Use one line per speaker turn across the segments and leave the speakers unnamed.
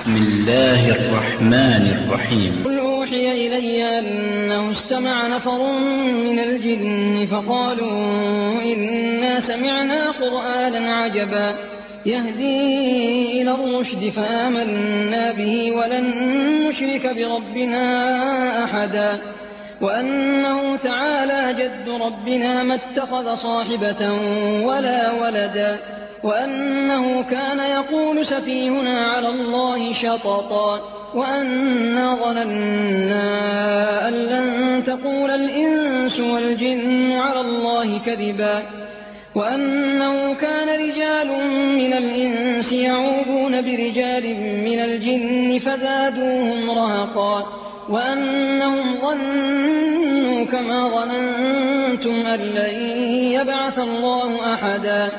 بسم الله الرحمن الرحيم.
قل أوحي إلي أنه استمع نفر من الجن فقالوا إنا سمعنا قرآنا عجبا يهدي إلى الرشد فآمنا به ولن نشرك بربنا أحدا وأنه تعالى جد ربنا ما اتخذ صاحبة ولا ولدا وأنه كان يقول سفيهنا على الله شططا وأنا ظننا أن لن تقول الإنس والجن على الله كذبا وأنه كان رجال من الإنس يعوذون برجال من الجن فزادوهم رهقا وأنهم ظنوا كما ظننتم أن لن يبعث الله أحدا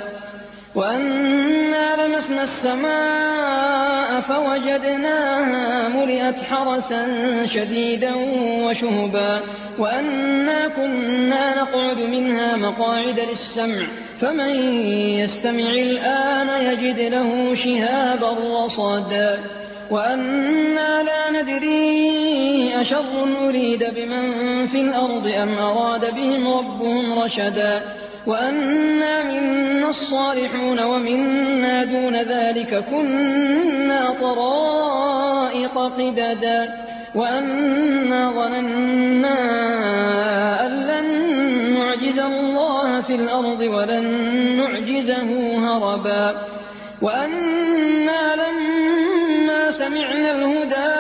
وأنا لمسنا السماء فوجدناها ملئت حرسا شديدا وشهبا وأنا كنا نقعد منها مقاعد للسمع فمن يستمع الآن يجد له شهابا رصدا وأنا لا ندري أشر أريد بمن في الأرض أم أراد بهم ربهم رشدا وأنا منا الصالحون ومنا دون ذلك كنا طرائق قددا وأنا ظننا أن لن نعجز الله في الأرض ولن نعجزه هربا وأنا لما سمعنا الهدى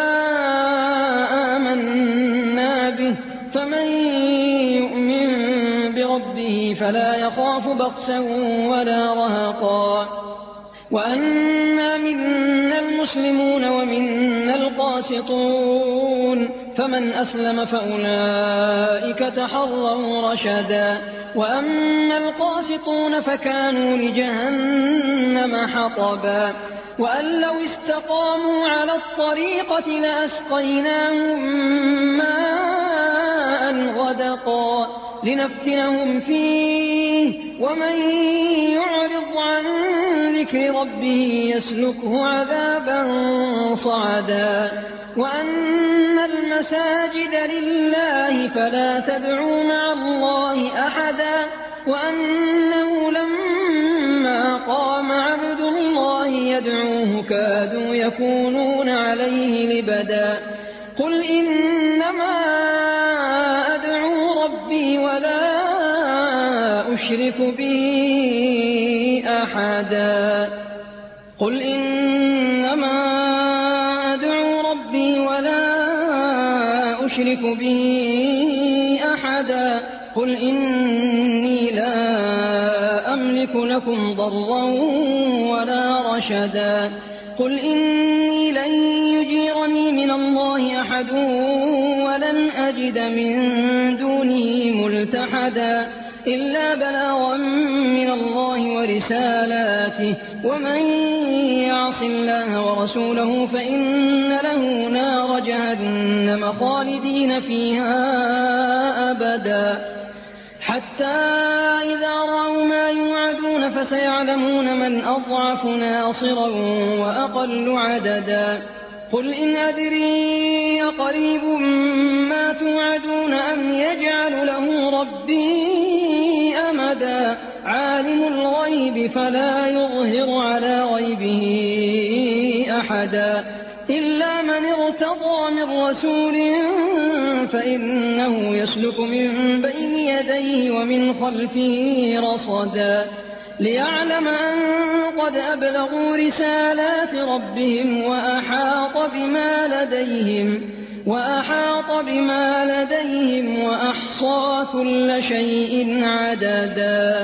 آمنا به فمن يؤمن بربه فلا يخاف بخسا ولا رهقا وأنا منا المسلمون ومنا القاسطون فمن أسلم فأولئك تحروا رشدا وأما القاسطون فكانوا لجهنم حطبا وأن لو استقاموا على الطريقة لأسقيناهم ماء غدقا لنفتنهم فيه ومن يعرض عن ذكر ربه يسلكه عذابا صعدا وأن المساجد لله فلا تدعوا مع الله أحدا وأنه لما قام عبد الله يدعوه كادوا يكونون عليه لبدا قل إنما أدعو ربي ولا أشرك به أحدا قل إنما أدعو ربي ولا أشرك به أحدا قل إني لا أملك لكم ضرا ولا رشدا قل إني لن يجيرني من الله أحد ولن أجد من دونه ملتحدا إلا بلاغا من الله ورسالاته ومن يعص الله ورسوله فإن له نار جهنم خالدين فيها أبدا حتى إذا رأوا ما يوعدون فسيعلمون من أضعف ناصرا وأقل عددا قل إن أدري أقريب ما توعدون أم يجعل له ربي أمدا عالم الغيب فلا يظهر على غيبه أحدا إلا من ارتضى من رسول فإنه يسلك من بين يديه ومن خلفه رصدا ليعلم أن قد أبلغوا رسالات ربهم وأحاط بما لديهم وأحصى كل شيء عددا